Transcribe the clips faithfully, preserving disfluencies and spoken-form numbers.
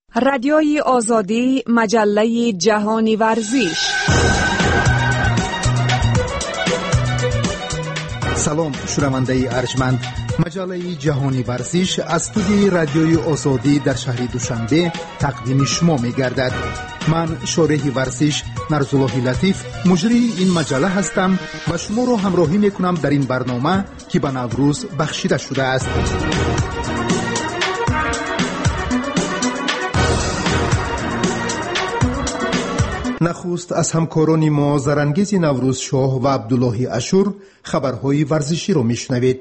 رادیوی آزادی، مجله جهانی ورزش. سلام شنونده ارجمند، مجله جهانی ورزش از استودیوی رادیوی آزادی در شهر دوشنبه تقدیم شما می گردد. من شارح ورزش نرزالله لطیف مجری این مجله هستم و شما را همراهی می کنم در این برنامه که به نوروز بخشیده شده است. نخست از همکاران ما زرانگیز نوروز شاه و عبدالله اشور خبرهای ورزشی را میشنوید.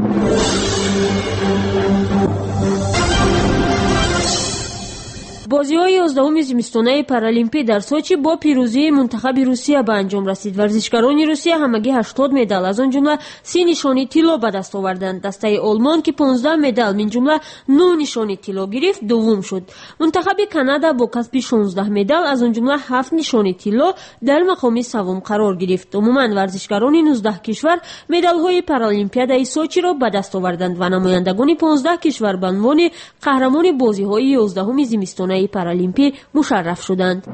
بازی‌های یازدهم زمستانه پارالمپی در سوچی با پیروزی منتخب روسیه به انجام رسید. ورزشکاران روسیه همگی هشتاد مدال از آن جمله سی نشانی طلا به دست آوردند. دسته آلمان که پانزده مدال من جمله نه نشانی طلا گرفت دوم شد. منتخب کانادا با کسب شانزده مدال از آن جمله هفت نشانی طلا در مقام سوم قرار گرفت. عموما ورزشکاران نوزده کشور مدال‌های پارالمپیادای سوچی را به دست آوردند و نمایندگان پانزده کشور به عنوان قهرمان بازی‌های یازدهم زمستانه پارالمپی مشرف شدند.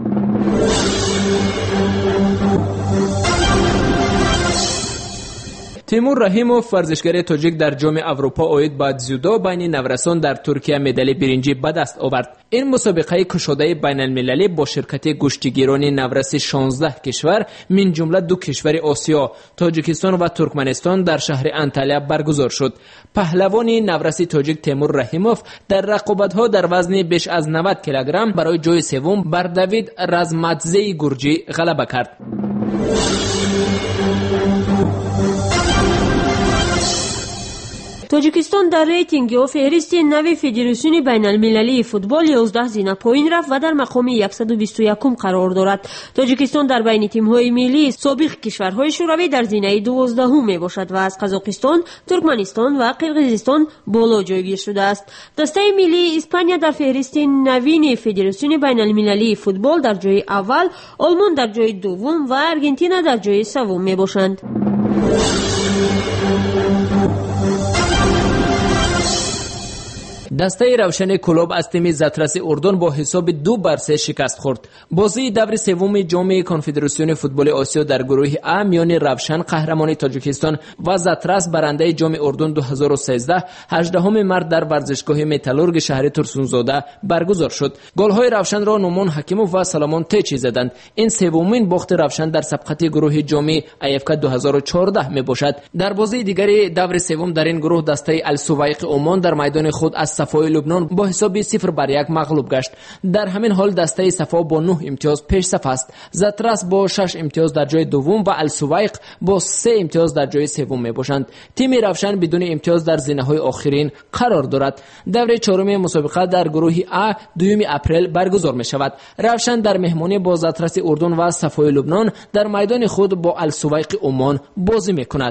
تیمور رحیموف ورزشگر تاجیک در جام اروپا اوید با زیودو بین نورسان در ترکیه مدال برنجی به دست آورد. این مسابقه کشاده بین المللی با شرکت گشتیگیران نورس شانزده کشور من جمله دو کشور آسیا تاجیکستان و ترکمنستان در شهر انطالیا برگزار شد. پهلوان نورس تاجیک تیمور رحیموف در رقابت‌ها در وزن بیش از نود کیلوگرم برای جای سوم بر دوید رزماتزی گرجی غلبه کرد. تاجیکستان در ریتینگ و فهرست نوی فدراسیون بین المللی فوتبال یازده زینه پایین رفت و در مقام صد و بیست و یک قرار دارد. تاجیکستان در بین تیم‌های ملی سابق کشورهای شوروی در زینه دوازدهم می باشد و از قزاقستان، ترکمنستان و قرقیزستان بالا جایگیر شده است. دسته ملی اسپانیا در فهرست نوین فدراسیون بین المللی فوتبال در جای اول، آلمان در جای دوم و آرژانتین در جای سوم می باشند. دسته روشن کلوب از تیم زاتراس اردن با حساب دو بر سه شکست خورد. بازی دور سوم جام کنفدراسیون فوتبال آسیا در گروه ا میان روشن قهرمان تاجیکستان و زاتراس برنده جام اردن دو هزار و سیزده هجدهم مارس در ورزشگاه متالورگ شهر ترسونزاده برگزار شد. گل‌های روشن را نومان حکیموف و سلامان تچی زدند. این سومین باخت روشن در سبقت گروه جام ای اف کی دو هزار و چهارده می باشد. در بازی دیگری دور سوم در این گروه دسته السوایق عمان در میدان خود از صفای لبنان با حساب صفر بر یک مغلوب گشت. در همین حال دسته صفا با نه امتیاز پیش صف است. زاتراس با شش امتیاز در جای دوم و السوایق با سه امتیاز در جای سوم می باشند. تیم روشن بدون امتیاز در زینه‌های آخرین قرار دارد. دور چهارم مسابقه در گروه ا دوم اپریل برگزار می شود. روشن در مهمانی با زاتراس اردن و صفای لبنان در میدان خود با السوایق عمان بازی می کند.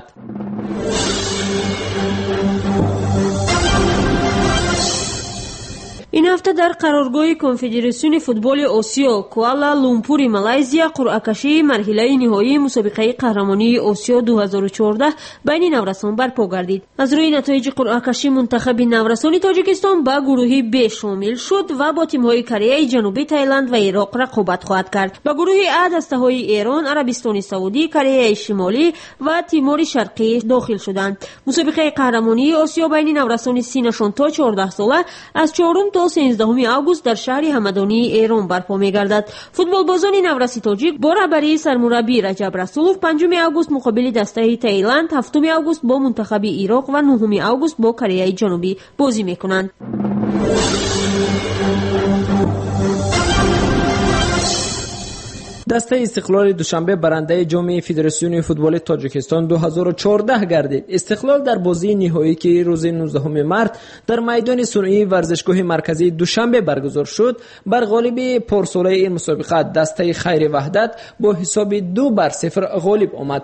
این هفته در قرارگاه کنفدراسیون فوتبال آسیا کوالالامپور مالایزیا قرعه کشی مرحله نهایی مسابقه قهرمانی آسیا دو هزار و چهارده بین نورسان برپا گردید. از روی نتایج قرعه کشی منتخب نورسان تاجیکستان به گروه ب شامل شد و با تیم‌های کره جنوبی، تایلند و عراق رقابت خواهد کرد. به گروه ا دسته‌های ایران، عربستان سعودی، کره شمالی و تیمور شرقی داخل شدند. مسابقه قهرمانی آسیا بین نورسان سی نشان تا چهارده ساله از چهارم تا سیزدهم آگوست در شهر همدانی ایران برپا می‌گردد. فوتبال بازان نورس تاجیک با رهبری سرمربی رجب رسولوف پنجم آگوست مقابل دسته تایلند، هفتم آگوست با منتخب عراق و نهم آگوست با کره جنوبی بازی می‌کنند. دسته استقلال دوشنبه برنده جام فدراسیون فوتبال تاجیکستان دو هزار و چهارده گردید. استقلال در بازی نهایی که روز نوزدهم مارس در میدان صنعی ورزشگاه مرکزی دوشنبه برگزار شد بر غالب پرسوله این مسابقه دسته خیر وحدت با حساب دو بر صفر غالب آمد.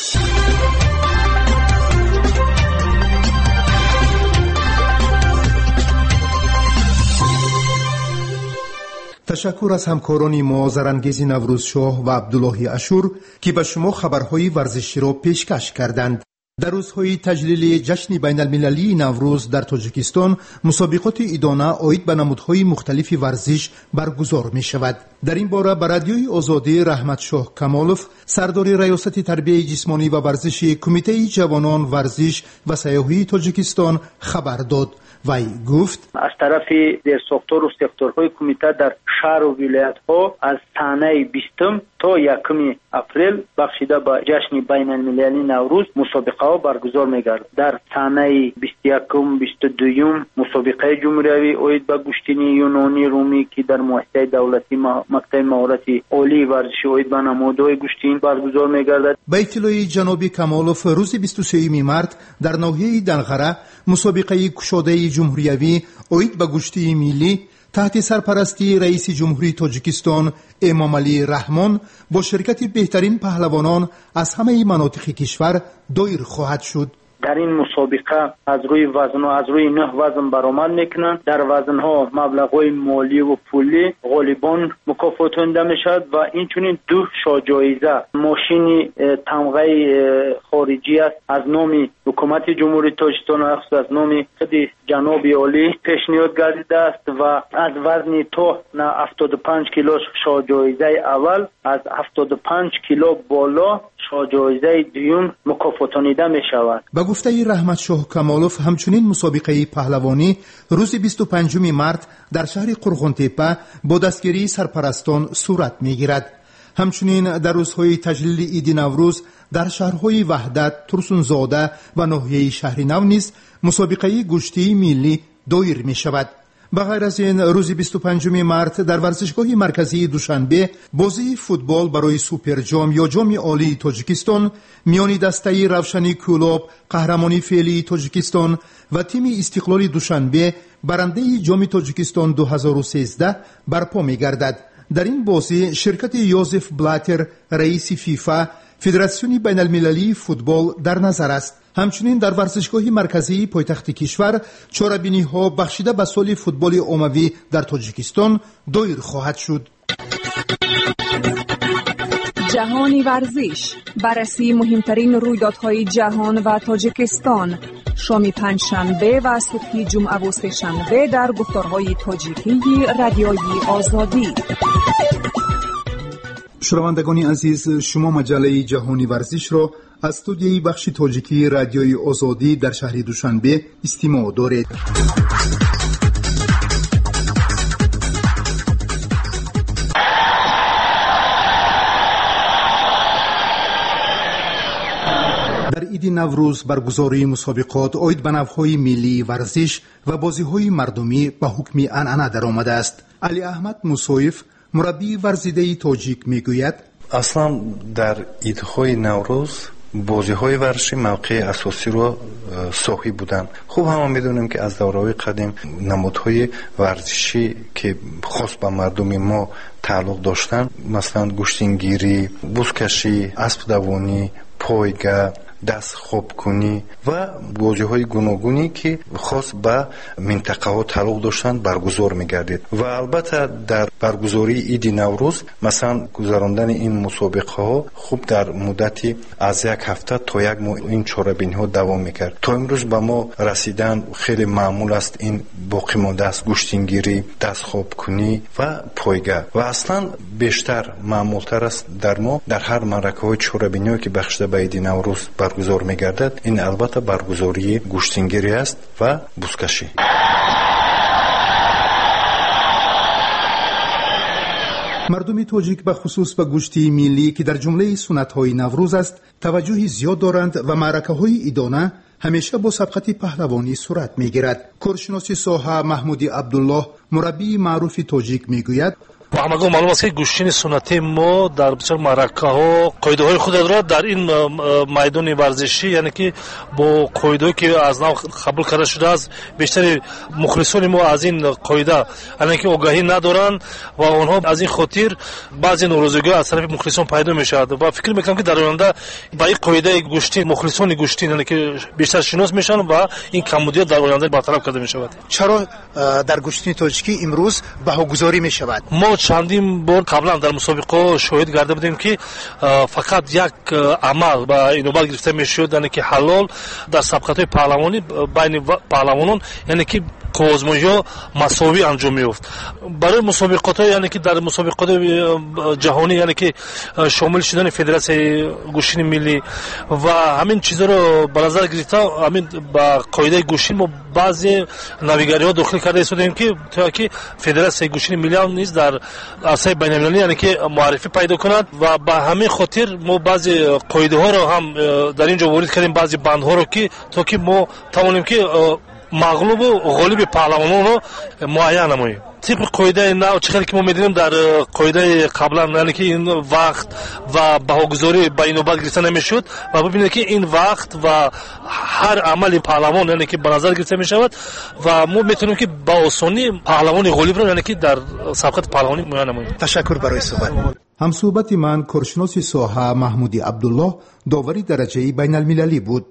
تشکر از همکاران ما زرانگیز نوروز شاه و عبدالله اشور که به شما خبرهای ورزشی را پیشکش کردند. در روزهای تجلیل جشن بین المللی نوروز در تاجیکستان مسابقات ایدانه عاید به نمودهای مختلف ورزش برگزار می شود. در این باره به رادیوی آزادی رحمت شاه کمالوف سردار ریاست تربیت جسمانی و ورزش کمیته جوانان ورزش و سیاحی تاجیکستان خبر داد. وی گفت از طرف زیرساختار و سکتورهای کمیته در شهر و ولایت ها از صحنه بیستم تا یکم اپریل بخشیده به جشن بین المللی نوروز مسابقه ها برگزار می‌گردد. در صحنه بیست و یکم بیست و دوم مسابقه جمهوری عاید به گشتین یونانی رومی که در مؤسسه دولتی مکتب مهارت عالی ورزشی عاید به نمادهای گشتین برگزار می‌گردد. به اطلاع جناب کمالوف روز بیست و سوم مارس در ناحیه دلغره مسابقه کشاده جمهوریوی عاید به گشتی ملی تحت سرپرستی رئیس جمهوری تاجیکستان امام علی رحمان با شرکت بهترین پهلوانان از همه مناطق کشور دایر خواهد شد. در این مسابقه از روی وزن و از روی نه وزن برآمد میکنند. در وزن ها مبلغ‌های مالی و پولی غالبان مکافاتانده میشد و اینچنین دو شاجایزه ماشین تمغه خارجی است از نام حکومت جمهوری تاجیکستان و از نام خود جناب عالی پیشنهاد گردیده است و از وزن تا هفتاد و پنج کیلو شاجایزه اول، از هفتاد و پنج کیلو بالا شاجایزه دوم مکافاتانیده می شود. به گفته رحمت شاه کمالوف همچنین مسابقه پهلوانی روز بیست و پنجم مارس در شهر قرغن‌تپه با دستگیری سرپرستان صورت می گیرد. همچنین در روزهای تجلیل عید نوروز در شهرهای وحدت، ترسونزاده و ناحیه شهر نو نیز مسابقه گشتی ملی دایر می شود. به غیر از این روز بیست و پنجم مارس در ورزشگاه مرکزی دوشنبه بازی فوتبال برای سوپر جام یا جام عالی تاجیکستان میان دسته روشنی کلوب قهرمانی فعلی تاجیکستان و تیم استقلال دوشنبه برنده جام تاجیکستان دو هزار و سیزده برپا می گردد. در این بازی شرکت یوزف بلاتر رئیس فیفا فدراسیون بین المللی فوتبال در نظر است. همچنین در ورزشگاه مرکزی پایتخت کشور چاره‌بینی ها بخشیده به سال فوتبال عمومی در تاجیکستان دایر خواهد شد. جهانی ورزش، بررسی مهمترین رویدادهای جهان و تاجیکستان، شام پنجشنبه و صبح جمعه و سه‌شنبه در گفتارهای تاجیکی رادیوی آزادی. شنوندگان عزیز، شما مجله جهانی ورزش را از استودیوی بخش تاجیکی رادیوی آزادی در شهر دوشنبه استماع دارید. در عید نوروز برگزاری مسابقات عاید به نوهای ملی ورزش و بازی‌های مردمی به حکم عنعنه درآمده است. علی احمد موسویف مربی ورزیده تاجیک میگوید اصلا در عیدهای نوروز بازی‌های ورزشی موقع اساسی رو صاحب بودن. خوب همه میدونیم که از دوره‌های قدیم نمادهای ورزشی که خاص به مردم ما تعلق داشتن مثلا گشتینگیری، بزکشی، اسب دوانی، پایگاه، دست خوب کنی و بازی‌های گوناگونی که خاص به منطقه ها تعلق داشتند برگزار می‌گردید و البته در برگزاری عید نوروز مثلا گذراندن این مسابقه ها خوب در مدتی از یک هفته تا یک ماه این چاره‌بینی ها دوام می‌کرد. تا امروز به ما رسیدن خیلی معمول است این باقی مانده است گشتینگیری، دست خوب کنی و پایگاه و اصلا بیشتر معمول‌تر است در ما در هر معرکه‌های چاره‌بینی که بخشیده به عید نوروز برگزار می‌گردد. این البته برگزاری گشتینگیری است و بزکشی. مردم تاجیک به خصوص به گوشتی ملی که در جمله سنت‌های نوروز است توجه زیاد دارند و معرکه‌های ایدانه همیشه با سبقت پهلوانی صورت می‌گیرد. کارشناس ساحه محمود عبدالله مربی معروف تاجیک میگوید و همگان معلوم است که گوشتن سنتی ما در بسیار معرکه ها قاعده های خود را در این میدان ورزشی یعنی که با قاعده که از نو قبول کرده شده است بیشتر مخلصان ما از این قاعده یعنی که آگاهی ندارند و آنها از این خاطر بعضی ناراضگی از طرف مخلصان پیدا میشود و فکر میکنم که در آینده با این قاعده گوشتن مخلصان گوشتن یعنی که بیشتر شناس میشن و این کمبودیت در آینده برطرف کرده میشود. چرا در گوشتن تاجیکی امروز بهاگذاری میشود؟ ما ما چندین بار قبلا در مسابقه شاهد گرده بودیم که فقط یک عمل با اینوبت گرفته میشد، یعنی که حلال در سبقت‌های پهلوانی بین پهلوانان، یعنی که کوزموجا مساوی انجام می‌یافت. برای مسابقات یعنی که در مسابقات جهانی یعنی که شامل شدن فدراسیون گوشین ملی و همین چیزا رو به نظر گرفته، همین با قاعده گوشین ما بعضی نویگری‌ها داخل کرده ایستادیم که تا که فدراسیون گوشین ملی هم نیز در عرصه بین‌المللی یعنی که معرفی پیدا کند و به همین خاطر ما بعضی قاعده‌ها رو هم در اینجا وارد کردیم، بعضی بندها رو که تا که ما توانیم که مغلوب و غالب پهلوانان رو معین نماییم. طبق قاعده نو چقدر که ما می‌دونیم در قاعده قبلا یعنی که این وقت و بهاگذاری به اینوبت گرفته نمی‌شد و ببینید که این وقت و هر عمل پهلوان یعنی که به نظر گرفته می‌شود و ما می‌تونیم که با آسانی پهلوان غالب رو یعنی که در سبقت پهلوانی معین نماییم. تشکر برای صحبت. هم صحبت من کارشناس ساحه محمودی عبدالله، داوری درجه بین المللی بود.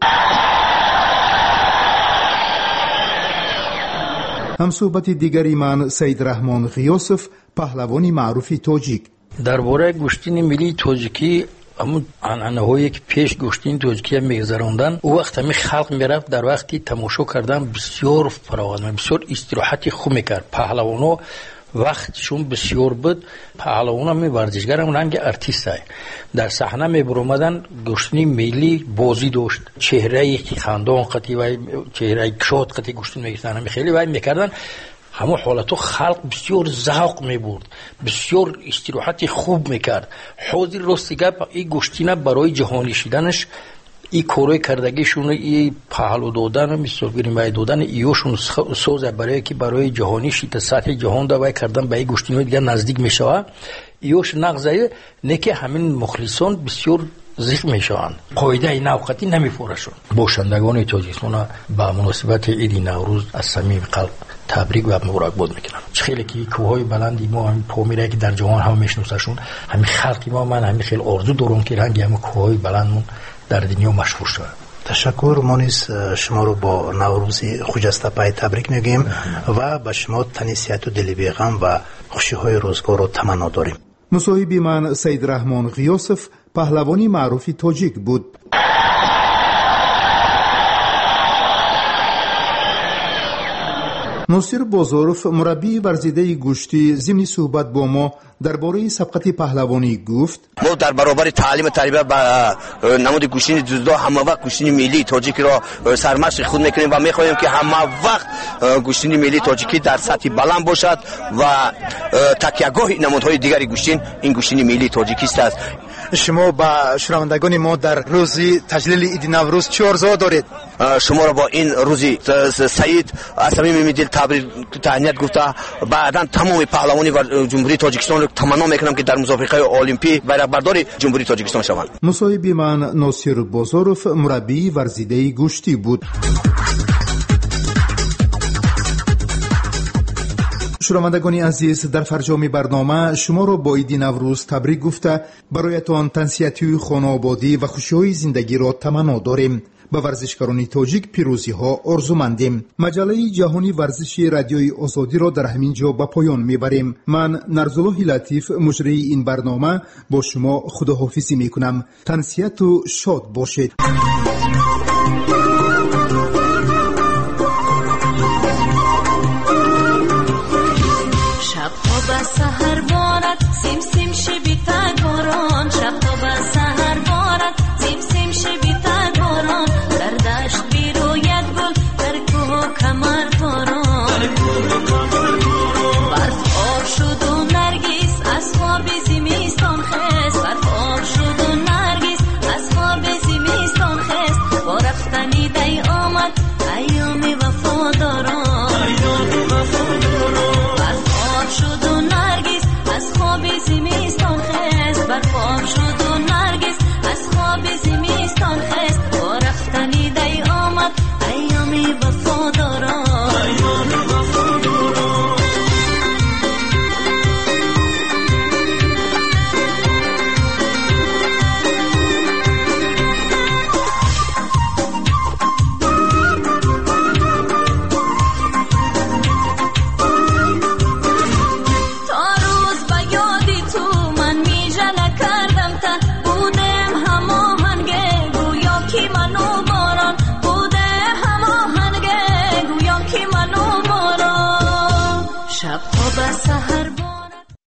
هم صحبت دیگری من سید رحمان غیاسف، پهلوانی معروف تاجیک. درباره گوشتین ملی تاجیکی همون عنعنه‌هایی که پیش گوشتین تاجیکی می‌گذراندن، او وقت می خلق میرفت در وقتی تماشا کردن بسیار فراغت، بسیار استراحتی خوب میکرد. پهلوانا وقتشون بسیار بود. پهلوان هم ورزشگر هم رنگ ارتیست های در صحنه می برآمدن، گوشتنی ملی بازی داشت، چهره خندان قطعی و چهره کشاد قطعی گوشتن میگفتن، همه خیلی وای میکردن. همه حالتو خلق بسیار ذوق می برد، بسیار استراحت خوب میکرد. حاضر راستی گپ این گوشتینه برای جهانی شدنش ای کارای کردگیشون، ای پهلو دادن مثال گیریم وای دادن ایوشون سوزه برای که برای جهانی شیت سطح جهان دا وای کردن به ای گوشتینای دیگر نزدیک میشوه. ایوش نغزه نه که همین مخلصان بسیار زیق میشوند. قاعده این اوقاتی نمیفورشون. باشندگان تاجیکستان با مناسبت عید نوروز از صمیم قلب تبریک و مبارکباد میکنم. خیلی که کوههای بلندی ما هم پامیره که در جهان هم میشناسشون، همین خلقی ما من همین خیلی آرزو دارم که رنگ هم کوههای بلندمون در دنیا مشهور شد. تشکر. ما نیز شما رو با نوروز خجسته تبریک میگیم و به شما تنیسیت و دل بیغم و خوشی های روزگار رو تمنا داریم. مصاحب من سید رحمان غیاسف، پهلوانی معروف تاجیک بود. ناصر بازاروف، مربی ورزیده گوشتی، ضمن صحبت با ما درباره سبقت پهلوانی گفت: ما در برابر تعلیم تربیت با نماد گوشتی جدو همه وقت گوشتی ملی تاجیک را سرمشق خود میکنیم و میخواهیم که همه وقت گوشتی ملی تاجیکی در سطح بلند باشد و تکیهگاه نمادهای دیگری گوشتی این گوشتی ملی تاجیکی است. شما با شنوندگان ما در روز تجلیل عید نوروز چه آرزو دارید؟ شما را با این روزی سعید از صمیم دل تبریک تهنیت گفته بعداً تمام پهلوانی و جمهوری تاجیکستان رو تمنا میکنم که در مسابقه المپی بیرق بردار جمهوری تاجیکستان شوند. مصاحب من ناصر بازاروف، مربی ورزیده گوشتی بود. شنوندگان عزیز، در فرجام برنامه شما را با عید نوروز تبریک گفته برایتان تنسیتی خانوادگی و خوشی‌های زندگی را تمنا داریم. به ورزشکاران تاجیک پیروزی ها آرزومندیم. مجله جهانی ورزشی رادیوی آزادی را در همین جا به پایان میبریم. من نرزالله لطیف، مجری این برنامه، با شما خداحافظی میکنم. تنسیت و شاد باشید. سحر بارد سیم سیم شبی تگاران، شب تا به سحر بارد سیم سیم شبی تگاران، در دشت بیروید گل در کوه کمر باران، برف آب شد و نرگیس از خواب زمستان خست، برف آب شد و نرگیس از خواب زمستان خست، با رفتنی دی آمد ایام وفاداران، برف آب شد